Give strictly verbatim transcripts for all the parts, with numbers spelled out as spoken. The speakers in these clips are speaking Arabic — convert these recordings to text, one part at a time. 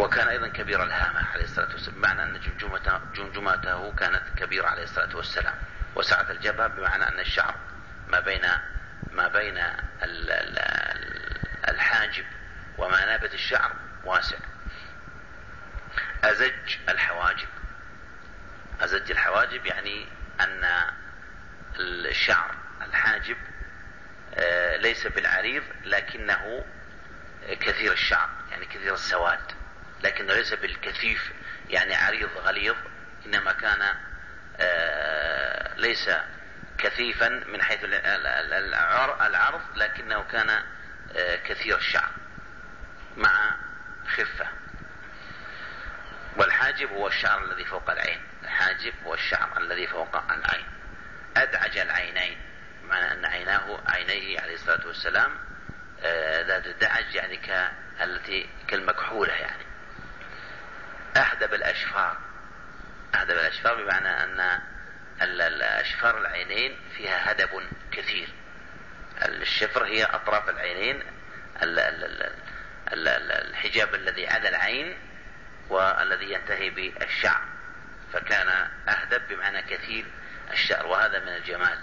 وكان أيضا كبير الهامة عليه الصلاة والسلام، بمعنى أن جمجمته, جمجمته كانت كبيرة عليه الصلاة والسلام. وسعة الجبهة بمعنى أن الشعر ما بين ما بين الحاجب ومنابت الشعر واسع. أزج الحواجب، أزج الحواجب يعني أن الشعر الحاجب ليس بالعريض لكنه كثير الشعر، يعني كثير السواد، لكنه ليس بالكثيف يعني عريض غليظ، إنما كان ليس كثيفا من حيث العرض، لكنه كان كثير الشعر مع خفة. والحاجب هو الشعر الذي فوق العين، الحاجب هو الشعر الذي فوق العين. أدعج العينين، معنى أن عيناه عينيه عليه الصلاة والسلام ذات الدعج يعني كالتي كالمكحولة يعني. أهدب الأشفار، أهدب الأشفار بمعنى أن الأشفار العينين فيها هدب كثير. الشفر هي أطراف العينين، الحجاب الذي على العين والذي ينتهي بالشعر، فكان أهدب بمعنى كثير الشعر، وهذا من الجمال.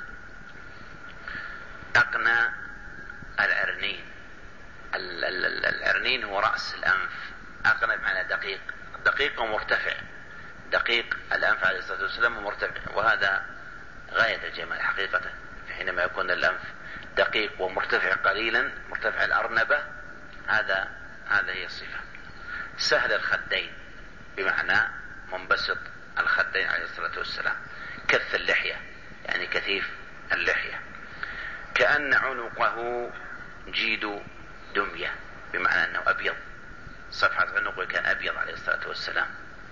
أقنى العرنين، العرنين هو رأس الأنف، أقنى بمعنى دقيق، دقيق ومرتفع، دقيق الأنف عليه الصلاة والسلام ومرتفع، وهذا غاية الجمال حقيقة. حينما يكون الأنف دقيق ومرتفع قليلا، مرتفع الأرنبة، هذا هذا هي الصفة. سهل الخدين بمعنى منبسط الخدين عليه الصلاة والسلام. كث اللحية يعني كثيف اللحية. كأن عنقه جيد دمية بمعنى أنه أبيض، صفحة عنقه كان أبيض عليه الصلاة والسلام.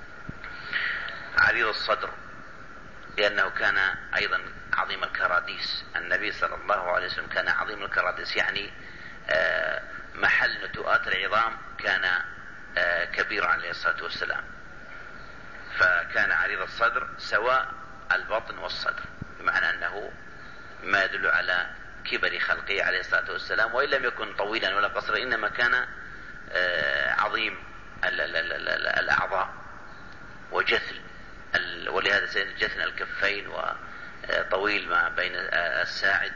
عريض الصدر لأنه كان أيضا عظيم الكراديس، النبي صلى الله عليه وسلم كان عظيم الكراديس، يعني محل نتوءات العظام كان كبير عليه الصلاة والسلام، فكان عريض الصدر سواء البطن والصدر، بمعنى أنه ما يدل على كبر خلقه عليه الصلاة والسلام، وإن لم يكن طويلا ولا قصرا، إنما كان عظيم الأعضاء وجثل، ولهذا جثن الكفين وطويل ما بين الساعد.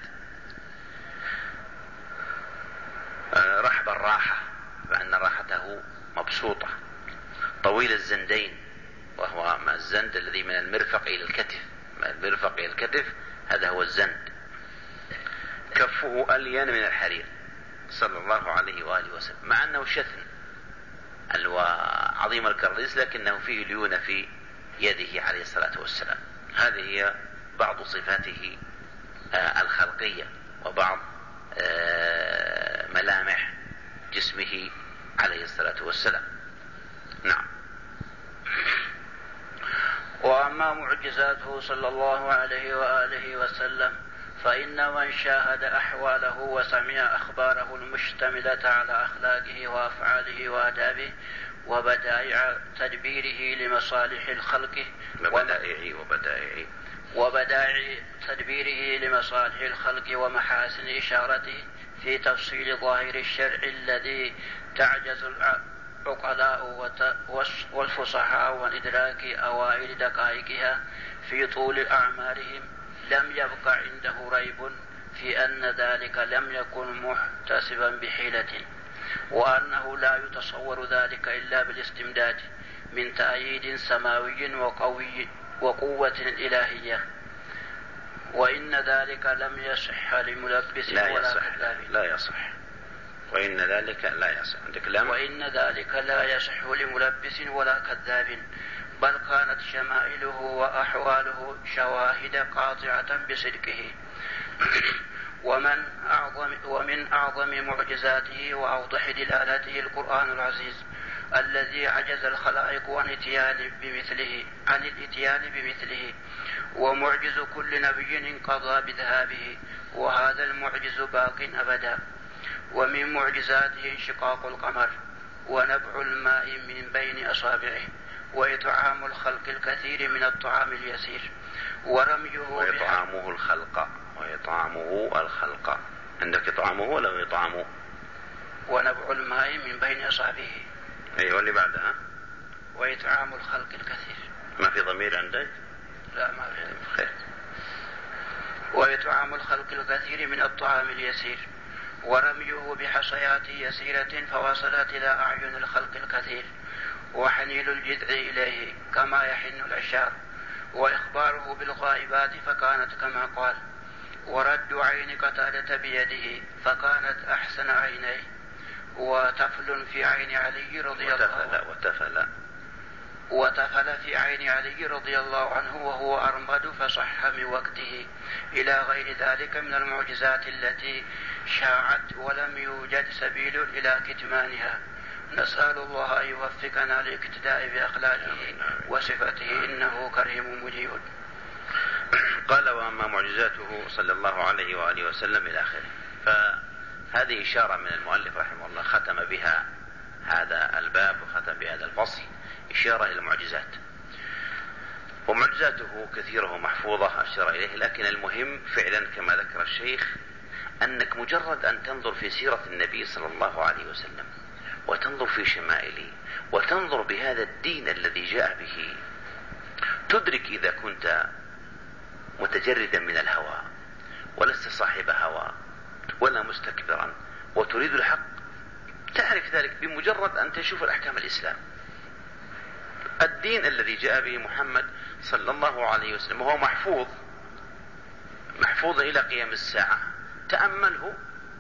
رحب الراحة بأن راحته مبسوطة. طويل الزندين، وهو ما الزند الذي من المرفق إلى الكتف، من المرفق إلى الكتف هذا هو الزند. كفه ألين من الحرير صلى الله عليه وآله وسلم، مع أنه شثن عظيم الكراديس لكنه فيه ليونة في يده عليه الصلاة والسلام. هذه هي بعض صفاته الخلقية وبعض ملامح جسمه عليه الصلاة والسلام. نعم. وأما معجزاته صلى الله عليه وآله وسلم فإن من شاهد أحواله وسمع أخباره المشتملة على أخلاقه وأفعاله وآدابه وبدائع تدبيره لمصالح الخلق وبدائع وبدائع وبدائع تدبيره لمصالح الخلق ومحاسن إشارته في تفصيل ظاهر الشرع الذي تعجز العقلاء والفصحاء عن إدراك أوائل دقائقها في طول أعمارهم، لم يبق عنده ريب في أن ذلك لم يكن محتسبا بحيلة، وأنه لا يتصور ذلك إلا بالاستمداد من تأييد سماوي وقوي وقوة إلهية، وإن ذلك لم يصح لملبس لا ولا يصح كذاب. لا يصح وإن ذلك لا يصح عندك لم وإن ذلك لا يصح لملبس ولا كذاب، بل كانت شمائله وأحواله شواهد قاطعة بصدقه. ومن أعظم ومن أعظم معجزاته وأوضح دلالته القرآن العزيز الذي عجز الخلائق عن الاتيان بمثله عن الاتيان بمثله ومعجز كل نبي انقضى بذهابه، وهذا المعجز باق أبدا. ومن معجزاته انشقاق القمر ونبع الماء من بين أصابعه وإطعام الخلق الكثير من الطعام اليسير ورميه وإطعامه الخلق وإطعامه الخلق عندك إطعامه ولا إطعامه؟ ونبع الماء من بين أصابعه أي واللي بعدها وإطعام الخلق الكثير. ما في ضمير عندك؟ لا ما في ضمير. خير. وإطعام الخلق الكثير من الطعام اليسير ورميه بحصيات يسيرة فوصلت إلى أعين الخلق الكثير وحنيل الجذع إليه كما يحن العشار وإخباره بالغائبات فكانت كما قال ورد عين قتادة بيده فكانت أحسن عينيه وتفل في عين علي رضي الله عنه وتفل وتفل في عين علي رضي الله عنه وهو أرمد فصح من وقته إلى غير ذلك من المعجزات التي شاعت ولم يوجد سبيل إلى كتمانها. نسأل الله أن يوفقنا للاقتداء بأخلاقه وصفته إنه كريم مجيب. قال وأما معجزاته صلى الله عليه وآله وسلم إلى آخره. فهذه إشارة من المؤلف رحمه الله ختم بها هذا الباب وختم بهذا الفصل، إشارة إلى المعجزات. ومعجزاته كثيرة ومحفوظة أشار إليه، لكن المهم فعلا كما ذكر الشيخ أنك مجرد أن تنظر في سيرة النبي صلى الله عليه وسلم وتنظر في شمائله وتنظر بهذا الدين الذي جاء به تدرك إذا كنت متجردا من الهوى ولست صاحب هوى ولا مستكبرا وتريد الحق، تعرف ذلك بمجرد أن تشوف الأحكام الإسلام. الدين الذي جاء به محمد صلى الله عليه وسلم وهو محفوظ محفوظ إلى قيام الساعة، تأمله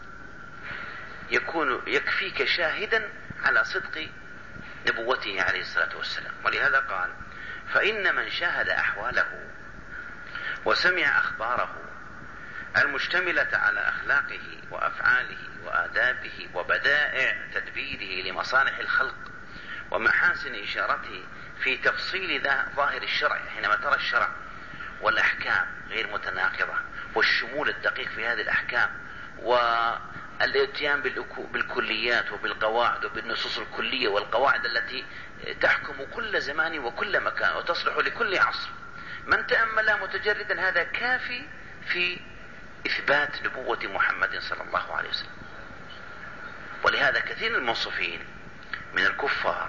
يكون يكفيك شاهدا على صدق نبوته عليه الصلاة والسلام. ولهذا قال فإن من شاهد أحواله وسمع أخباره المشتملة على أخلاقه وأفعاله وآدابه وبدائع تدبيره لمصالح الخلق ومحاسن إشارته في تفصيل ظاهر الشرع، حينما ترى الشرع والأحكام غير متناقضة والشمول الدقيق في هذه الأحكام والاتيان بالكليات وبالقواعد وبالنصوص الكلية والقواعد التي تحكم كل زمان وكل مكان وتصلح لكل عصر، من تأمل متجردا هذا كافي في إثبات نبوة محمد صلى الله عليه وسلم. ولهذا كثير من المنصفين من الكفار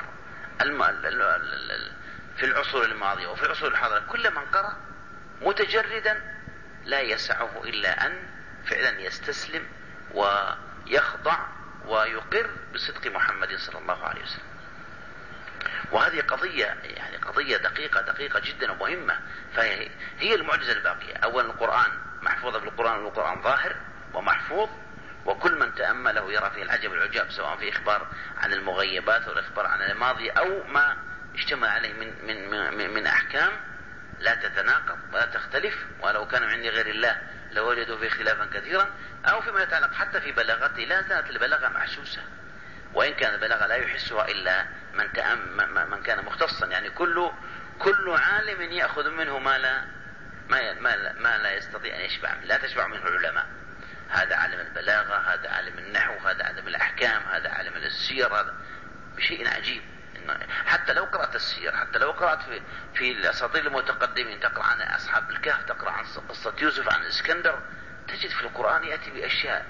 في العصور الماضية وفي العصور الحاضرة كل من قرأ متجردا لا يسعه إلا أن فعلا يستسلم ويخضع ويقر بصدق محمد صلى الله عليه وسلم. وهذه قضية يعني قضية دقيقة دقيقة جدا ومهمة، فهي هي المعجزة الباقية. أولا القرآن محفوظ بالقرآن والقرآن ظاهر ومحفوظ، وكل من تأمله يرى فيه العجب العجاب، سواء في إخبار عن المغيبات أو الإخبار عن الماضي أو ما اشتمل عليه من, من, من, من أحكام لا تتناقض ولا تختلف، ولو كانوا عند غير الله لوجدوا فيه خلافا كثيرا، أو فيما يتعلق حتى في بلاغته لا زالت البلاغة محسوسة، وإن كان البلاغة لا يحسها إلا من, تأم من كان مختصا، يعني كل كل عالم يأخذ منه ما لا ما, ما, ما لا يستطيع أن يشبع منه، لا تشبع منه العلماء. هذا عالم البلاغة، هذا عالم النحو، هذا عالم الأحكام، هذا عالم السير، هذا بشيء عجيب. حتى لو قرأت السير، حتى لو قرأت في, في الأساطير المتقدمين، تقرأ عن أصحاب الكهف، تقرأ عن قصة يوسف، عن الإسكندر، تجد في القرآن يأتي بأشياء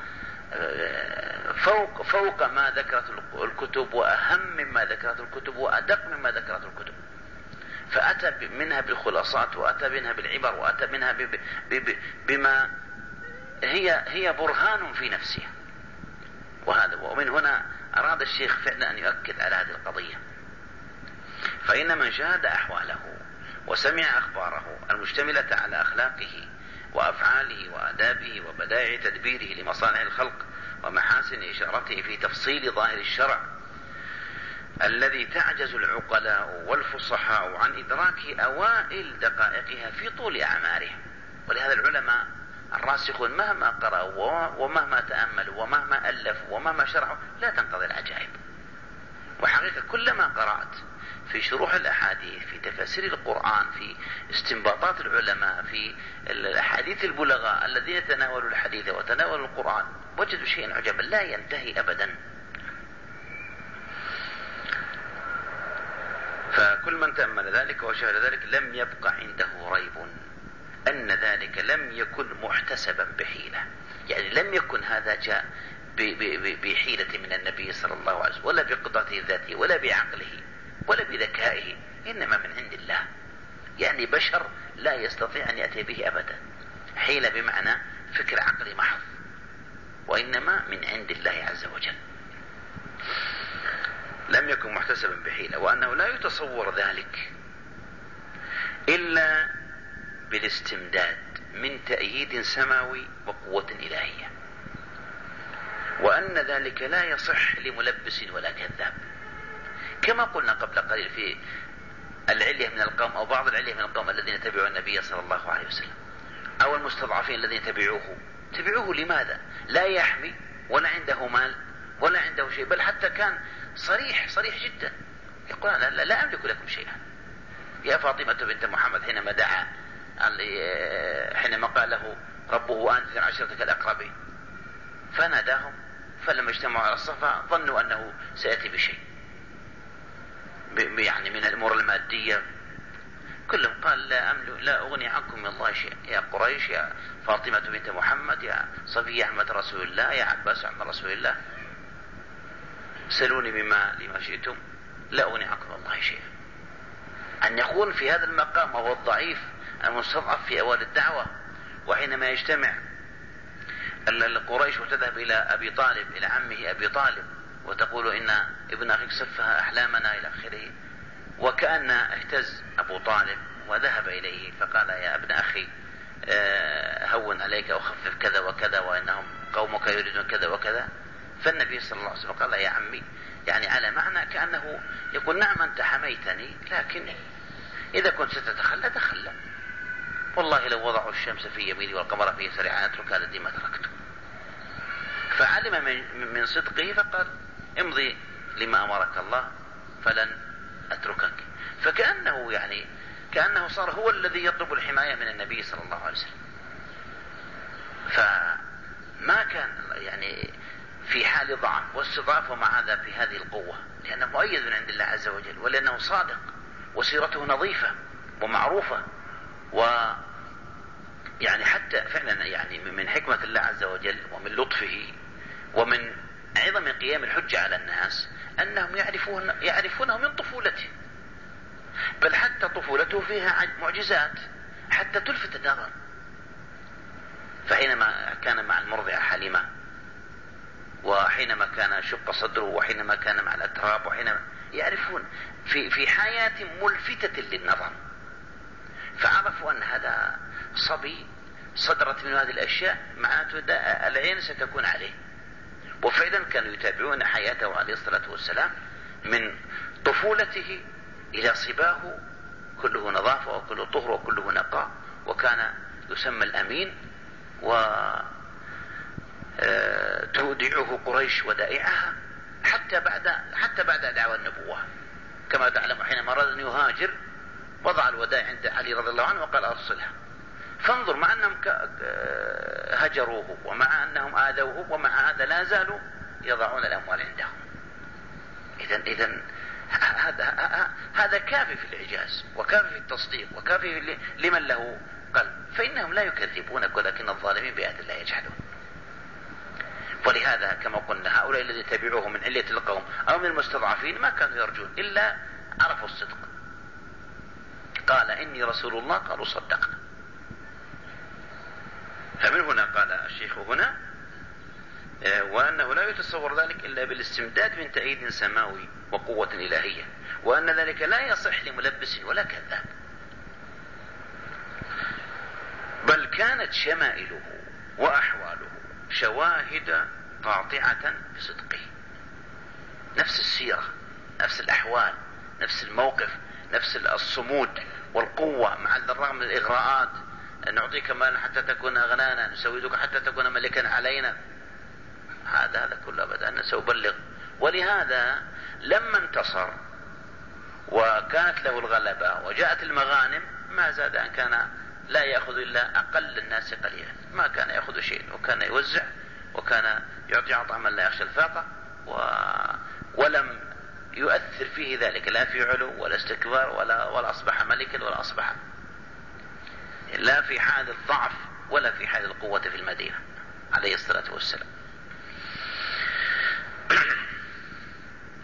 فوق فوق ما ذكرت الكتب، وأهم مما ذكرت الكتب، وأدق مما ذكرت الكتب. فأتى منها بالخلاصات، وأتى منها بالعبر، وأتى منها بما هي هي برهان في نفسها. وهذا ومن هنا أراد الشيخ فعلا أن يؤكد على هذه القضية. فإن من شاهد أحواله وسمع أخباره المشتملة على أخلاقه وأفعاله وآدابه وبدائع تدبيره لمصالح الخلق ومحاسن إشارته في تفصيل ظاهر الشرع الذي تعجز العقلاء والفصحاء عن إدراك أوائل دقائقها في طول أعمارهم. ولهذا العلماء الراسخون مهما قرأوا ومهما تأملوا ومهما ألفوا ومهما شرحوا لا تنقضي العجائب. وحقيقة كلما قرأت في شروح الأحاديث، في تفاسير القرآن، في استنباطات العلماء، في الأحاديث البلغاء الذين يتناولوا الحديث وتناولوا القرآن، وجدوا شيئا عجبا لا ينتهي أبدا. فكل من تأمل ذلك وشاهد ذلك لم يبقى عنده ريب أن ذلك لم يكن محتسبا بحيلة، يعني لم يكن هذا جاء بحيلة من النبي صلى الله عليه وسلم ولا بقدرته الذاتية ولا بعقله ولا بذكائه، إنما من عند الله. يعني بشر لا يستطيع أن يأتي به أبدا. حيلة بمعنى فكر عقلي محض، وإنما من عند الله عز وجل. لم يكن محتسبا بحيلة، وأنه لا يتصور ذلك إلا بالاستمداد من تأييد سماوي وقوة إلهية، وأن ذلك لا يصح لملبس ولا كذاب، كما قلنا قبل قليل في العلية من القوم أو بعض العلية من القوم الذين تبعوا النبي صلى الله عليه وسلم، أو المستضعفين الذين تبعوه. تبعوه لماذا؟ لا يحمي ولا عنده مال ولا عنده شيء، بل حتى كان صريح صريح جدا، يقول لا, لا, لا أملك لكم شيئا. يا فاطمة بنت محمد حينما دعا حينما قال له ربه أنذر عشيرتك الأقربين، فناداهم، فلما اجتمعوا على الصفا ظنوا أنه سيأتي بشيء يعني من الأمور المادية، كلهم قال لا أملك لا أغني عنكم من الله شيء، يا قريش، يا فاطمة بنت محمد، يا صفية أحمد رسول الله، يا عباس عم رسول الله، سلوني بما لما شئتم لا أغني عنكم من الله شيء. أن يكون في هذا المقام وهو الضعيف المستضعف في أول الدعوة، وحينما يجتمع القريش وتذهب إلى أبي طالب إلى عمه أبي طالب وتقول إن ابن أخيك سفه أحلامنا إلى آخره، وكأن اهتز أبو طالب وذهب إليه فقال يا ابن أخي هون عليك وخفف كذا وكذا وإنهم قومك يريدون كذا وكذا. فالنبي صلى الله عليه وسلم قال يا عمي، يعني على معنى كأنه يقول نعم أنت حميتني، لكن إذا كنت ستتخلى تخلى، والله لو وضعوا الشمس في يميني والقمر في يساري أترك هذا الدين ما تركته. فعلم من, من صدقه فقال امضي لما أمرك الله فلن أتركك. فكأنه يعني كأنه صار هو الذي يطلب الحماية من النبي صلى الله عليه وسلم. فما كان يعني في حال ضعف واستضعاف ومع هذا في هذه القوة، لأنه مؤيد من عند الله عز وجل، ولأنه صادق وسيرته نظيفة ومعروفة، و يعني حتى فعلا يعني من حكمة الله عز وجل ومن لطفه ومن عظم قيام الحجة على الناس أنهم يعرفون يعرفونه من طفولته، بل حتى طفولته فيها معجزات حتى تلفت النظر. فحينما كان مع المرضعة حليمة، وحينما كان شق صدره، وحينما كان مع الأتراب، وحينما يعرفون في في حياة ملفتة للنظر، فعرفوا أن هذا صبي صدرت من هذه الأشياء معناته العين ستكون عليه. وفعلا كانوا يتابعون حياته عليه الصلاة والسلام من طفولته إلى صباه، كله نظافة وكله طهر وكله نقاء، وكان يسمى الأمين، وتودعه قريش ودائعها حتى بعد حتى بعد دعوى النبوة، كما تعلم حينما أراد أن يهاجر وضع الودائع عند علي رضي الله عنه وقال أرسلها. فانظر، مع أنهم هجروه ومع أنهم آذوه ومع هذا لا زالوا يضعون الأموال عندهم. إذن إذن هذا هذا كافي في الإعجاز وكافي في التصديق وكافي لمن له قلب، فإنهم لا يكذبونك ولكن الظالمين بآيات الله يجحدون. ولهذا كما قلنا هؤلاء الذين تبعوه من علية القوم أو من المستضعفين ما كانوا يرجون إلا عرفوا الصدق. قال إني رسول الله، قالوا صدقنا. فمن هنا قال الشيخ هنا وأنه لا يتصور ذلك إلا بالاستمداد من تأييد سماوي وقوة إلهية، وأن ذلك لا يصح لملبس ولا كذاب، بل كانت شمائله وأحواله شواهد قاطعة بصدقه. نفس السيرة، نفس الأحوال، نفس الموقف، نفس الصمود والقوة مع الرغم من الإغراءات، نعطيك مالا حتى تكون أغنانا، نسودك حتى تكون ملكا علينا، هذا هذا كله أبدا أن سأبلغ. ولهذا لما انتصر وكانت له الغلبة وجاءت المغانم ما زاد أن كان لا يأخذ إلا أقل الناس قليلا، ما كان يأخذ شيء، وكان يوزع وكان يعطي عطاء من لا يخشى الفاقة، و... ولم يؤثر فيه ذلك لا في علو ولا استكبار ولا, ولا أصبح ملكا ولا أصبح لا في حال الضعف ولا في حال القوة في المدينة عليه الصلاة والسلام.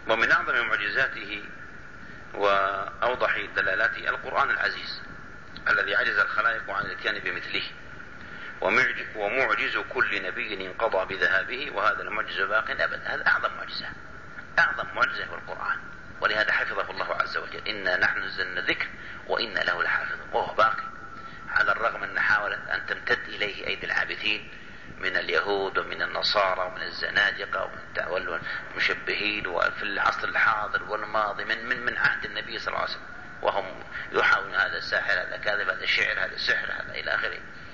ومن أعظم معجزاته وأوضح دلالاته القرآن العزيز الذي عجز الخلائق عن الاتيان بمثله، ومعجز كل نبي انقضى بذهابه، وهذا المعجز باق أبدا. هذا أعظم معجزة، أعظم معجزة هو القرآن، ولهذا حفظه الله عز وجل: إنا نحن نزلنا الذكر وإنا له لحافظون، وهو باقي على الرغم أن حاولت أن تمتد إليه أيدي العابثين من اليهود ومن النصارى ومن الزنادقة ومن المشبهين، وفي العصر الحاضر والماضي من من من عهد النبي صلى الله عليه وسلم، وهم يحاولون هذا ساحر، هذا كاذب، هذا شعر، هذا سحر، هذا إلى آخره.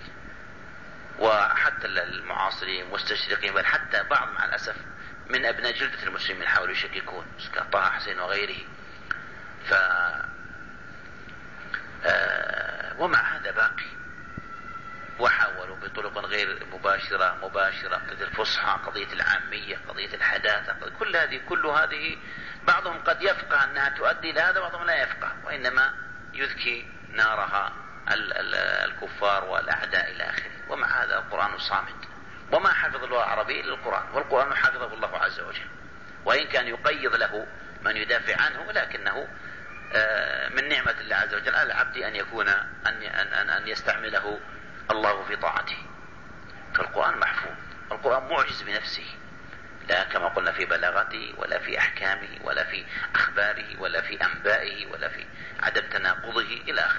وحتى المعاصرين مستشرقين، بل حتى بعض مع الأسف من أبناء جلدة المسلمين حاولوا يشككون كطه حسين وغيره. ف آه ومع هذا باقي، وحاولوا بطرق غير مباشرة مباشرة قضية الفصحى، قضية العامية، قضية الحداثة، كل هذه كل هذه بعضهم قد يفقه أنها تؤدي إلى هذا، بعضهم لا يفقه، وإنما يذكي نارها الكفار والأعداء إلى آخره. ومع هذا القرآن صامت، وما حفظ اللغة العربية إلا القرآن، والقرآن حفظه الله عز وجل، وإن كان يقيض له من يدافع عنه، ولكنه من نعمة الله عز وجل على العبد أن يكون أن أن أن يستعمله الله في طاعته. فالقرآن محفوظ، القرآن معجز بنفسه، لا كما قلنا في بلاغته ولا في أحكامه ولا في أخباره ولا في أنبائه ولا في عدم تناقضه إلى آخره.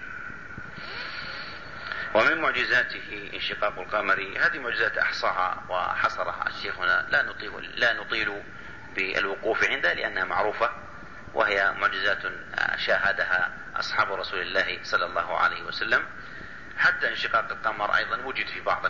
ومن معجزاته انشقاق القمر، هذه معجزات أحصاها وحصرها الشيخنا، لا نطيل لا نطيل بالوقوف عندها لأنها معروفة، وهي معجزات شاهدها أصحاب رسول الله صلى الله عليه وسلم. حتى انشقاق القمر أيضا وجد في بعض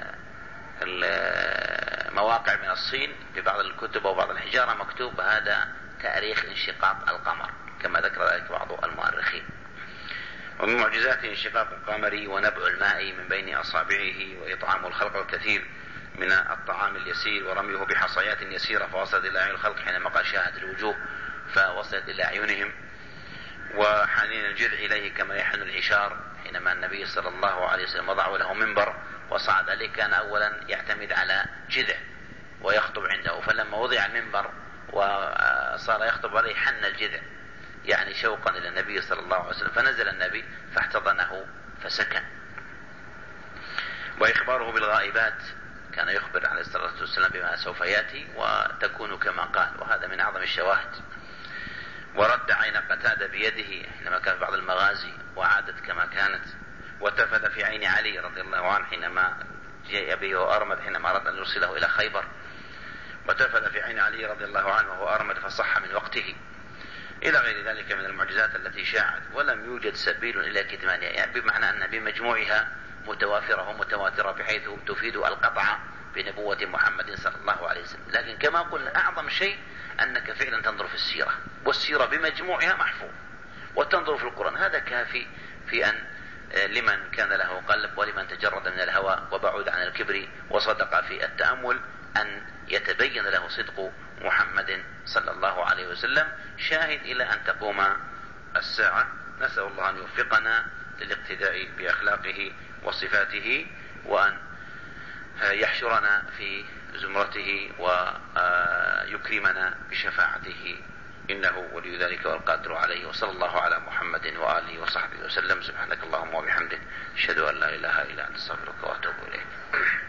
المواقع من الصين، في بعض الكتب وبعض الحجارة مكتوب هذا تاريخ انشقاق القمر، كما ذكر ذلك بعض المؤرخين. ومن معجزاته انشقاق القمر ونبع الماء من بين أصابعه، وإطعام الخلق الكثير من الطعام اليسير، ورميه بحصيات يسيرة فوصلت إلى أعين الخلق حينما قال شاهد الوجوه فوصلت إلى أعينهم، وحنين الجذع إليه كما يحن العشار، حينما النبي صلى الله عليه وسلم وضعه له منبر وصعد عليه كان أولا يعتمد على جذع ويخطب عنده، فلما وضع المنبر وصار يخطب عليه حن الجذع، يعني شوقا إلى النبي صلى الله عليه وسلم، فنزل النبي فاحتضنه فسكن. وإخباره بالغائبات، كان يخبر عليه الصلاة والسلام بما سوف يأتي وتكون كما قال، وهذا من أعظم الشواهد. ورد عين قتادة بيده حينما كان في بعض المغازي وعادت كما كانت، وتفد في عين علي رضي الله عنه حينما جاء به وأرمد حينما أراد أن يرسله إلى خيبر، وتفد في عين علي رضي الله عنه وهو أرمد فصح من وقته، إلى غير ذلك من المعجزات التي شاعت ولم يوجد سبيل إلى كتمانها، يعني بمعنى أن بمجموعها متوافرة ومتواترة بحيث تفيد القطع بنبوة محمد صلى الله عليه وسلم. لكن كما قلنا أعظم شيء أنك فعلا تنظر في السيرة، والسيرة بمجموعها محفوظ، وتنظر في القرآن، هذا كافي في أن لمن كان له قلب ولمن تجرد من الهوى وبعد عن الكبر وصدق في التأمل أن يتبين له صدق محمد صلى الله عليه وسلم، شاهد إلى أن تقوم الساعة. نسأل الله أن يوفقنا للاقتداء بأخلاقه وصفاته، وأن يحشرنا في زمرته ويكرمنا بشفاعته، إنه ولي ذلك والقادر عليه. وصلى الله على محمد وآله وصحبه وسلم. سبحانك اللهم وبحمدك، أشهد أن لا إله إلا أنت، أستغفرك وأتوب إليك.